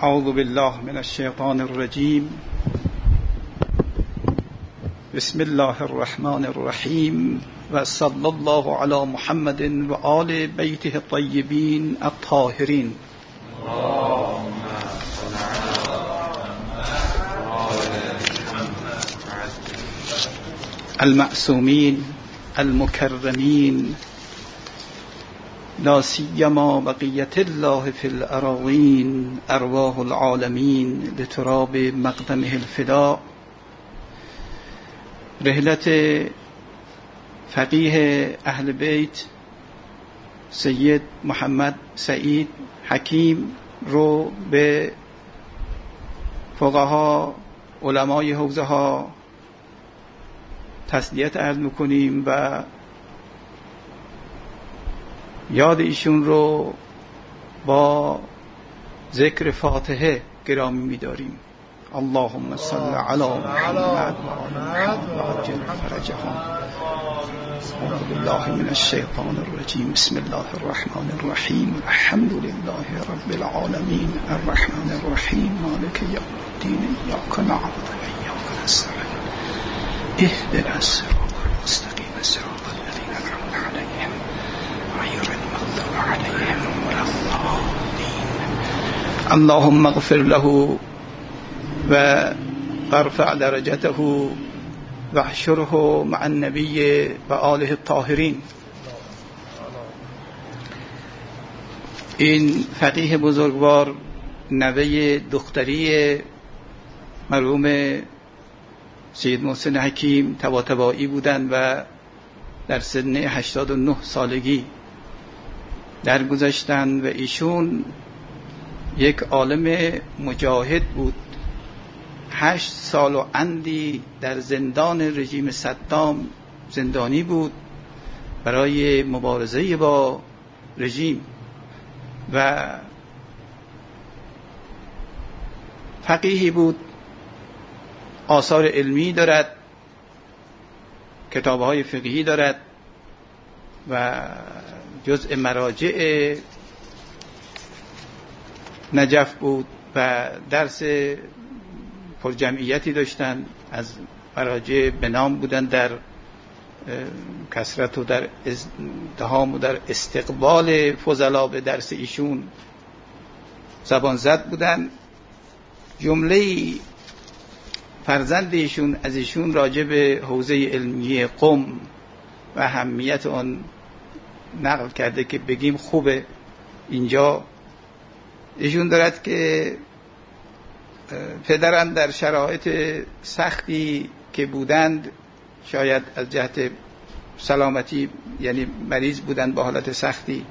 اعوذ بالله من الشیطان الرجیم. بسم الله الرحمن الرحیم و صلی الله علی محمد و آل بیته الطیبین الطاهرین. المعصومین المکرمین لا سیما بقیت الله فی الاراضین ارواح العالمین لتراب مقدمه الفداء. رحلت فقیه اهل بیت سید محمد سعید حکیم رو به فقها علمای حوزه ها تسلیت عرض میکنیم و یاد ایشون رو با ذکر فاتحه گرامی می‌داریم. اللهم صل علی محمد و آل محمد و عجل فرجهم. اعوذ بالله من الشیطان الرجیم. بسم الله الرحمن الرحیم. الحمد لله رب العالمین الرحمن الرحیم مالک یوم الدین ایاک نعبد و ایاک نستعین اهدنا الصراط المستقیم صراط الذین انعمت علیهم غیر المغضوب علیهم ولا الضالین. اللهم اغفر له و ارفع درجته و احشره مع النبی و آله الطاهرین. این فقیه بزرگوار نوه دختری مرحوم سید محسن حکیم طباطبایی بودند و در سن 89 سالگی درگذشتند و ایشون یک عالم مجاهد بود. 8 سال و اندی در زندان رژیم صدام زندانی بود برای مبارزه با رژیم و فقیهی بود. آثار علمی دارد، کتاب‌های فقهی دارد و جزء مراجع نجف بود و درس پرجمعیتی داشتن. از مراجع به نام بودن در کثرت و در ازدحام و در استقبال فضلا به درس ایشون زبان زد بودن. جمله فرزند ایشون از ایشون راجع به حوزه علمی قم و اهمیت آن نقل کرده که بگیم خوبه. اینجا ایشون دارد که پدرم در شرایط سختی که بودند، شاید از جهت سلامتی یعنی مریض بودند با حالت سختی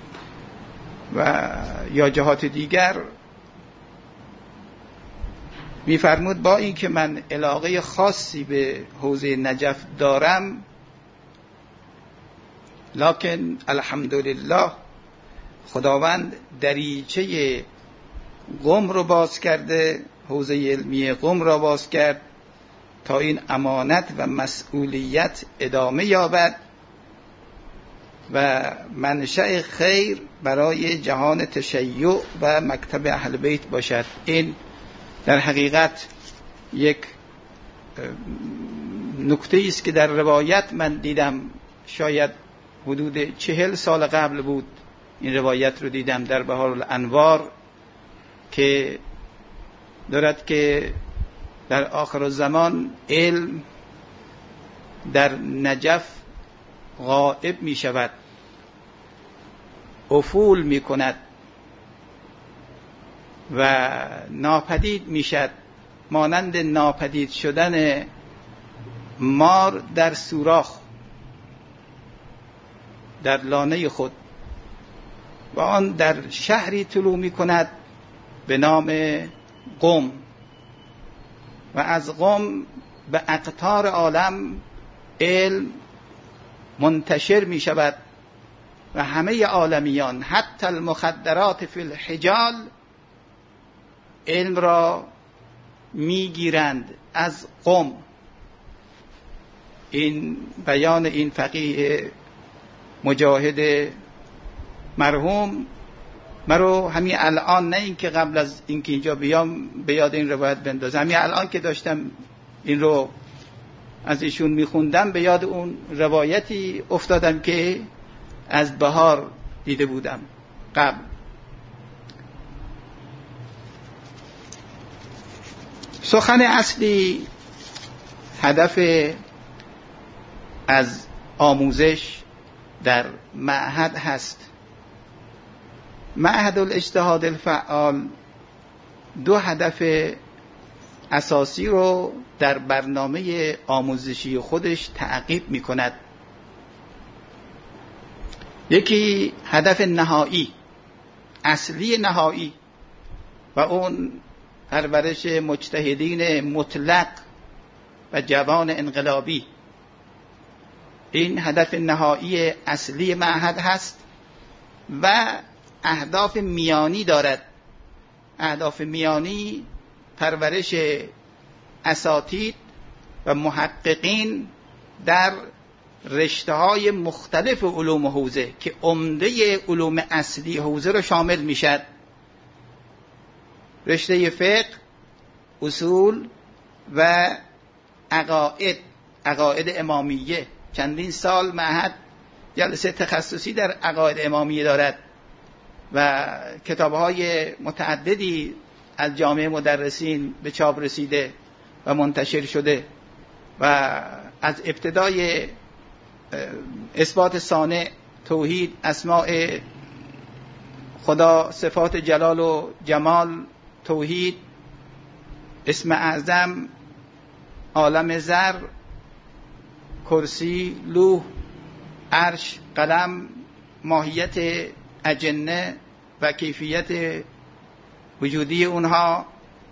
و یا جهات دیگر، می‌فرمود با این که من علاقه خاصی به حوزه نجف دارم، لکن الحمدلله خداوند دریچه قم رو باز کرده، حوزه علمی قم را باز کرد تا این امانت و مسئولیت ادامه یابد و منشأ خیر برای جهان تشیع و مکتب اهل بیت باشد. این در حقیقت یک نکته است که در روایت من دیدم، شاید حدود 40 سال قبل بود این روایت رو دیدم در بهارالانوار، که دارد که در آخر الزمان علم در نجف غائب می شود، افول می کند و ناپدید می شد، مانند ناپدید شدن مار در سوراخ در لانه خود، و آن در شهری طلوع می کند به نام قم و از قم به اقطار عالم علم منتشر می شود و همه عالمیان حتی المخدرات فی الحجال علم را می گیرند از قم. این بیان این فقیه مجاهد مرحوم مرا همین الان، نه اینکه قبل از اینکه اینجا بیام به یاد این روایت بندازم، همین الان که داشتم این رو از ایشون میخوندم به یاد اون روایتی افتادم که از بهار دیده بودم قبل. سخن اصلی هدف از آموزش در معهد هست. معهد الاجتهاد الفعال دو هدف اساسی رو در برنامه آموزشی خودش تعقیب می کند. یکی هدف نهایی، اصلی نهایی، و اون پرورش مجتهدین مطلق و جوان انقلابی. این هدف نهایی اصلی معهد هست و اهداف میانی دارد. اهداف میانی پرورش اساتید و محققین در رشته‌های مختلف علوم حوزه که عمده علوم اصلی حوزه را شامل میشد. رشته فقه، اصول و عقاید امامیه. چندین سال معهد جلسه تخصصی در عقاید امامیه دارد و کتاب‌های متعددی از جامعه مدرسین به چاپ رسیده و منتشر شده و از ابتدای اثبات صانع، توحید، اسماء خدا، صفات جلال و جمال، توحید، اسم اعظم، عالم ذر، کرسی، لوح، عرش، قلم، ماهیت اجنه و کیفیت وجودی اونها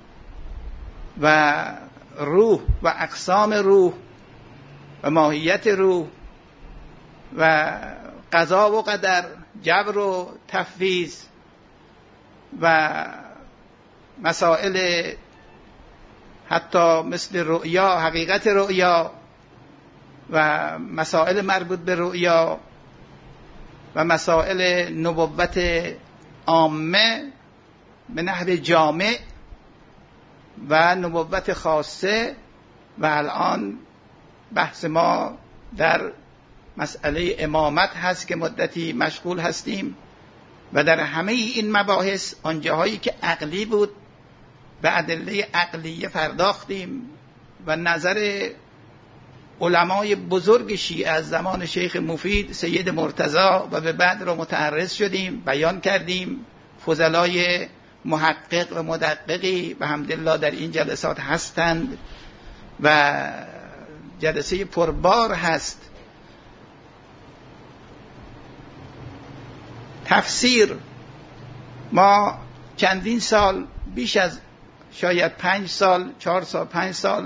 و روح و اقسام روح و ماهیت روح و قضا و قدر، جبر و تفویض و مسائل حتی مثل رؤیا، حقیقت رؤیا و مسائل مربوط به رؤیا و مسائل نبوت عامه به نحو جامع و نبوت خاصه. و الان بحث ما در مسئله امامت هست که مدتی مشغول هستیم و در همه این مباحث آنجاهایی که عقلی بود به ادله عقلیه پرداختیم و نظر علمای بزرگ شیعه از زمان شیخ مفید، سید مرتضی و به بعد رو متعرض شدیم، بیان کردیم. فضلای محقق و مدققی به حمدالله در این جلسات هستند و جلسه پربار هست. تفسیر، ما چندین سال، بیش از شاید 5 سال، 4 سال، 5 سال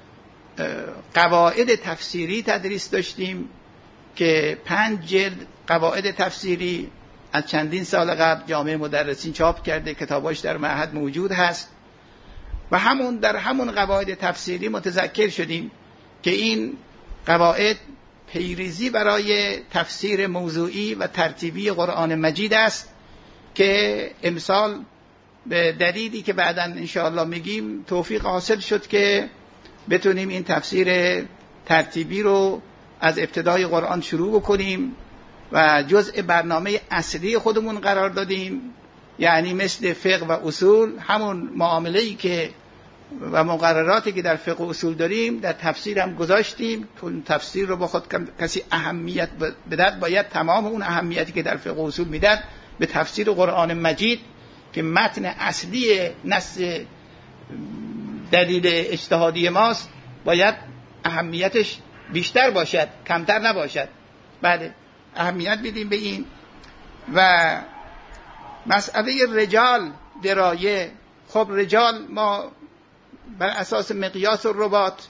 قواعد تفسیری تدریس داشتیم که 5 جلد قواعد تفسیری از چندین سال قبل جامعه مدرسین چاپ کرده، کتاباش در معهد موجود هست و در همون قواعد تفسیری متذکر شدیم که این قواعد پیریزی برای تفسیر موضوعی و ترتیبی قرآن مجید است که امسال به دلیلی که بعداً انشاءالله میگیم توفیق حاصل شد که بتونیم این تفسیر ترتیبی رو از ابتدای قرآن شروع بکنیم و جزء برنامه اصلی خودمون قرار دادیم. یعنی مثل فقه و اصول، همون معامله‌ای که و مقرراتی که در فقه و اصول داریم در تفسیر هم گذاشتیم. چون تفسیر رو با خود کسی اهمیت بدهد، باید تمام اون اهمیتی که در فقه و اصول میداد به تفسیر قرآن مجید که متن اصلی نص دلیل اجتهادی ماست باید اهمیتش بیشتر باشد، کمتر نباشد. بله، اهمیت بدیم به این. و مسئله رجال درایه، خب رجال ما بر اساس مقیاس الرباط،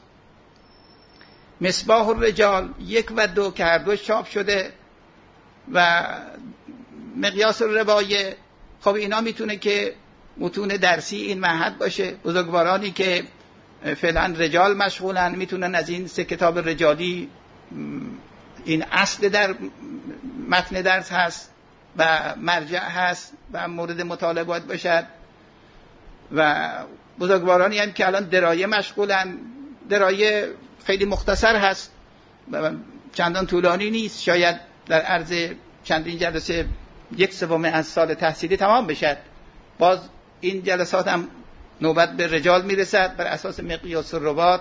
مصباح الرجال 1 و 2 که هر دو چاپ شده و مقیاس الروایه، خب اینا میتونه که متون درسی این معهد باشه. بزرگوارانی که فعلا رجال مشغولن میتونن از این 3 کتاب رجالی، این اصل در متن درس هست و مرجع هست و مورد مطالعه باید باشد و بزرگوارانی هم که الان درایه مشغولن. درایه خیلی مختصر هست، چندان طولانی نیست، شاید در عرض چندین جلسه 1/3 از سال تحصیلی تمام بشد. باز این جلسات هم نوبت به رجال میرسد بر اساس مقیاس الرباط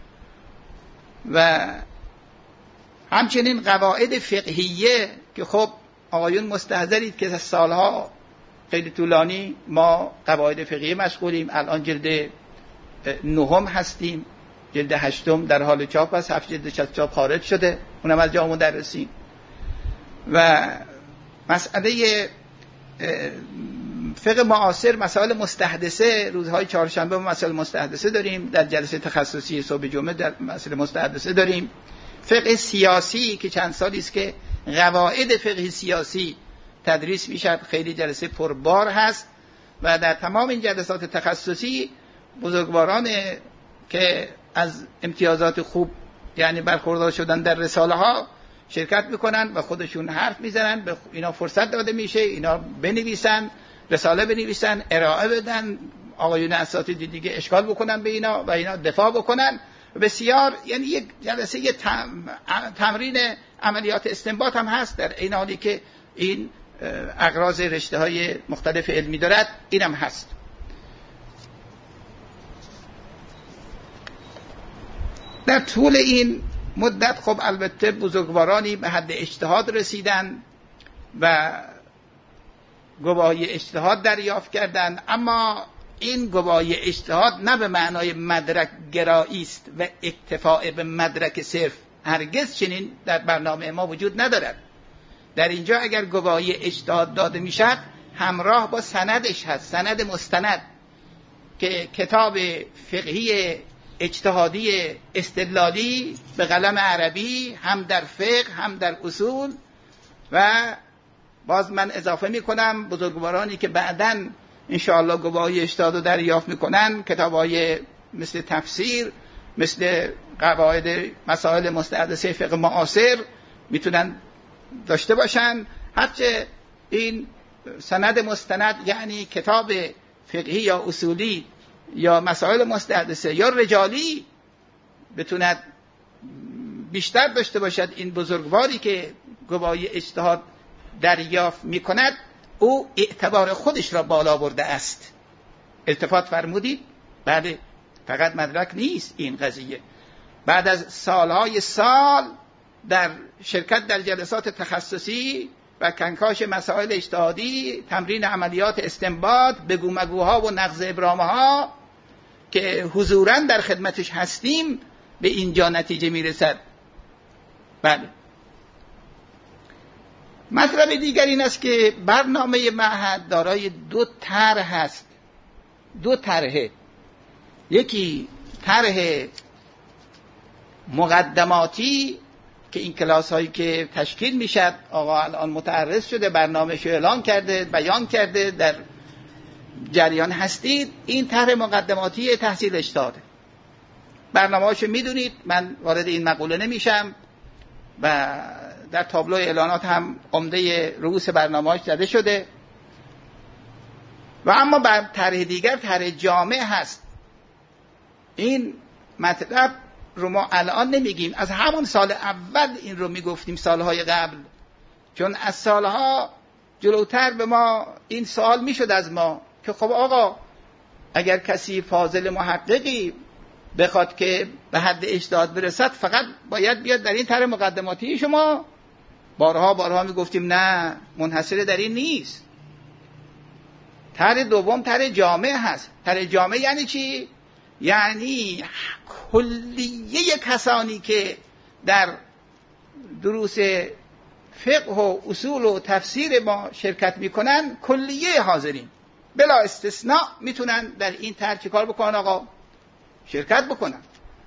و همچنین قواعد فقهیه که خب آقایون مستحضرید که از سالها خیلی طولانی ما قواعد فقهیه مشغولیم. الان جلد 9 هستیم، جلد 8 در حال چاپ است، 7 جلد از چاپ خارج شده، اونم از جامعه مدرسین. و مسئله فقه معاصر، مسائل مستحدثه، روزهای چهارشنبه مسائل مستحدثه داریم، در جلسه تخصصی صبح جمعه در مسائل مستحدثه داریم. فقه سیاسی که چند سالی است که قواعد فقه سیاسی تدریس میشد، خیلی جلسه پربار هست و در تمام این جلسات تخصصی بزرگواران که از امتیازات خوب یعنی برخوردار شدن در رساله ها شرکت میکنن و خودشون حرف میزنن، به اینا فرصت داده میشه اینا بنویسن، رساله بنویسن، ارائه بدن، آقایون اساتید دیگه اشکال بکنن به اینا و اینا دفاع بکنن. بسیار یعنی یک جلسه تمرین عملیات استنباط هم هست در این حالی که این اغراض رشته های مختلف علمی دارد، اینم هست. در طول این مدت خب البته بزرگوارانی به حد اجتهاد رسیدن و گواهی اجتهاد دریافت کردند، اما این گواهی اجتهاد نه به معنای مدرک گرایی است و اکتفاء به مدرک صرف، هرگز چنین در برنامه ما وجود ندارد. در اینجا اگر گواهی اجتهاد داده میشد همراه با سندش هست، سند مستند که کتاب فقهی اجتهادی استدلالی به قلم عربی هم در فقه هم در اصول. و باز من اضافه میکنم بزرگوارانی که بعداً انشاءالله گواهی اجتهاد رو دریافت میکنن، کتاب‌های مثل تفسیر، مثل قواعد مسائل مستحدثه فقه معاصر میتونن داشته باشن. هرچه این سند مستند یعنی کتاب فقهی یا اصولی یا مسائل مستحدثه یا رجالی بتوند بیشتر داشته باشد، این بزرگواری که گواهی اجتهاد دریافت میکند او اعتبار خودش را بالا برده است. التفات فرمودید؟ بله، فقط مدرک نیست این قضیه. بعد از سالهای سال در شرکت در جلسات تخصصی و کنکاش مسائل اجتهادی، تمرین عملیات استنباط، بگو مگوها و نقض ابرامها که حضوراً در خدمتش هستیم، به اینجا نتیجه میرسد. بله. مطلب دیگر این است که برنامه معهد دارای 2 طرح هست، 2 طرحه. یکی طرح مقدماتی که این کلاس هایی که تشکیل میشد، آقا الان متعرض شده، برنامه‌شو اعلان کرده، بیان کرده، در جریان هستید. این طرح مقدماتی تحصیل اجتهاده. برنامه‌اشو میدونید، من وارد این مقوله نمیشم و در تابلو اعلانات هم عمده رؤوس برنامه‌اش زده شده. و اما بر طرح دیگر طرح جامع هست. این مطلب رو ما الان نمیگیم، از همون سال اول این رو میگفتیم، سالهای قبل، چون از سالها جلوتر به ما این سوال میشد از ما که خب آقا اگر کسی فاضل محققی بخواد که به حد اجتهاد برسد فقط باید بیاد در این طرح مقدماتی شما. بارها میگفتیم نه، منحصر در این نیست. طرح دوم طرح جامع هست. طرح جامع یعنی چی؟ یعنی کلیه کسانی که در دروس فقه و اصول و تفسیر ما شرکت میکنن، کلیه حاضرین بلا استثناء میتونن در این طرح چه کار بکنن آقا؟ شرکت بکنن.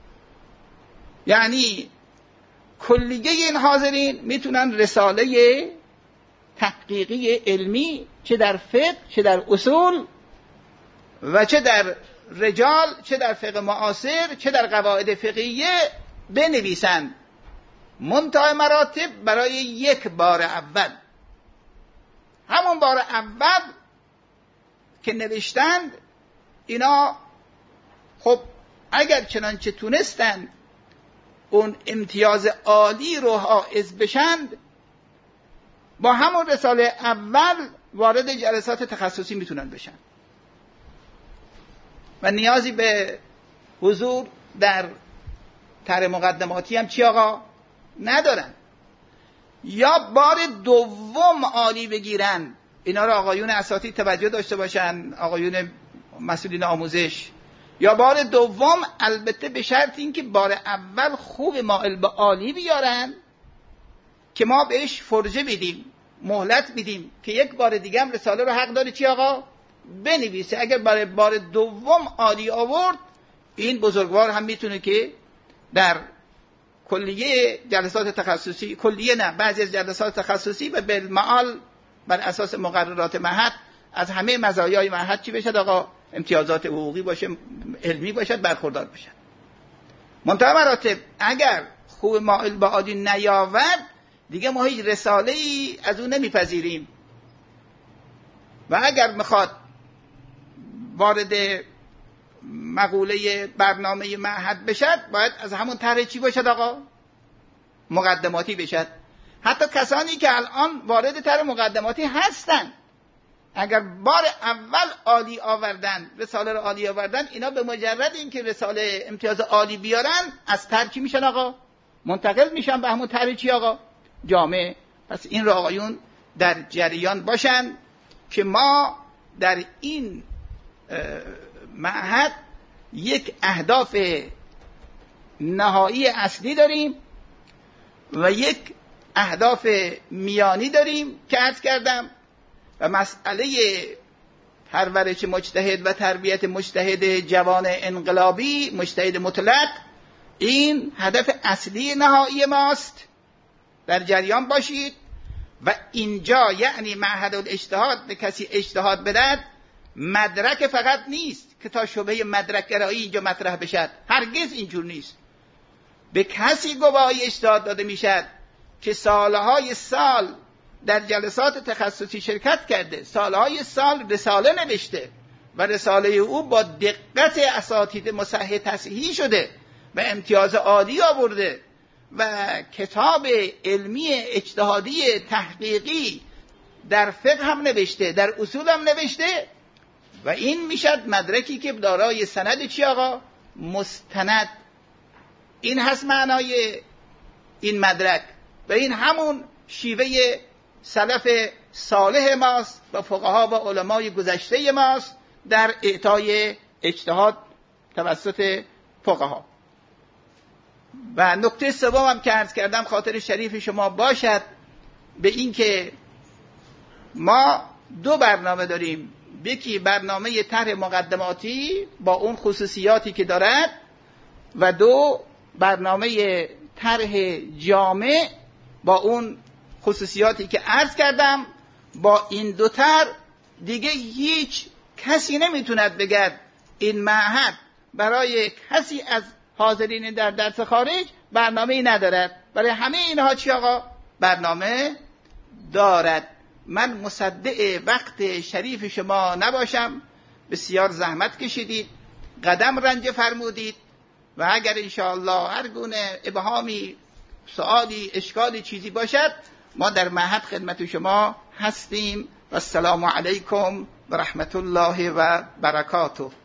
یعنی کلیه این حاضرین میتونن رساله تحقیقی علمی چه در فقه چه در اصول و چه در رجال چه در فقه معاصر چه در قواعد فقهیه بنویسن، منتهی مراتب برای یک بار اول. همون بار اول که نوشتند اینا خب اگر چنانچه تونستند اون امتیاز عالی رو حائز بشند، با همون رساله اول وارد جلسات تخصصی میتونن بشن و نیازی به حضور در طرح مقدماتی هم چی آقا ندارن. یا بار دوم عالی بگیرن، اینا رو آقایون اساتید توجه داشته باشن، آقایون مسئولین آموزش. یا بار دوم البته به شرط این که بار اول خوب مائل به عالی بیارن که ما بهش فرجه بدیم، مهلت بدیم که یک بار دیگه هم رساله رو حق داره چی آقا بنویسه. اگر برای بار دوم عالی آورد، این بزرگوار هم میتونه که در کلیه جلسات تخصصی، کلیه نه، بعضی از جلسات تخصصی و بالمعال بر اساس مقررات معهد از همه مزایای معهد چی بشد آقا؟ امتیازات حقوقی باشه، علمی باشد، برخوردار باشد. منتها مراتب اگر خوب مائل به عالی نیاورد، دیگه ما هیچ رساله‌ای از اون نمیپذیریم و اگر میخواد وارد مقوله برنامه معهد بشد، باید از همون طرح چی باشد آقا؟ مقدماتی بشد. حتی کسانی که الان وارد طرح مقدماتی هستن، اگر بار اول عالی آوردن، رساله رو عالی آوردن، اینا به مجرد اینکه رساله امتیاز عالی بیارن، از طرح چی میشن آقا؟ منتقل میشن به همون طرح چی آقا؟ جامعه. پس این رو آقایون در جریان باشن که ما در این معهد یک اهداف نهایی اصلی داریم و یک اهداف میانی داریم که عرض کردم، و مسئله پرورش مجتهد و تربیت مجتهد جوان انقلابی، مجتهد مطلق، این هدف اصلی نهایی ماست. در جریان باشید. و اینجا یعنی معهد الاجتهاد به کسی اجتهاد بدهد، مدرک فقط نیست که تا شبهه مدرک گرایی اینجا مطرح بشد، هرگز اینجور نیست. به کسی گواهی اجتهاد داده میشد که سالهای سال در جلسات تخصصی شرکت کرده، سالهای سال رساله نوشته و رساله او با دقت اساتید مصحح تصحیح شده و امتیاز عالی آورده و کتاب علمی اجتهادی تحقیقی در فقه هم نوشته، در اصول هم نوشته، و این میشد مدرکی که دارای سند چی آقا؟ مستند. این هست معنای این مدرک و این همون شیوه سلف صالح ماست و فقها و علمای گذشته ماست در اعطای اجتهاد توسط فقها. و نکته سوم هم که عرض کردم خاطر شریف شما باشد به این که ما دو برنامه داریم، یکی برنامه طرح مقدماتی با اون خصوصیاتی که دارد و دو برنامه طرح جامع با اون خصوصیاتی که عرض کردم. با این دو طرح دیگه هیچ کسی نمیتوند بگد این معهد برای کسی از حاضرین در درس خارج برنامه‌ای ندارد. برای همه اینها چی آقا؟ برنامه دارد. من مصدق وقت شریف شما نباشم، بسیار زحمت کشیدید، قدم رنج فرمودید و اگر انشاءالله هر گونه ابهامی، سوالی، اشکالی چیزی باشد، ما در معهد خدمت شما هستیم. و السلام علیکم و رحمت الله و برکاته.